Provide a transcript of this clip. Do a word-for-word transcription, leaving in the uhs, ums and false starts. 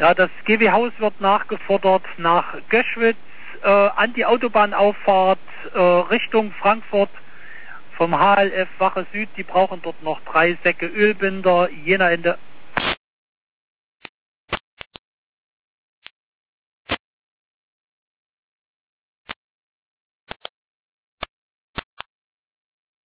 Ja, das G W-Haus wird nachgefordert nach Göschwitz, äh, an die Autobahnauffahrt äh, Richtung Frankfurt vom H L F Wache Süd. Die brauchen dort noch drei Säcke Ölbinder. Jena in der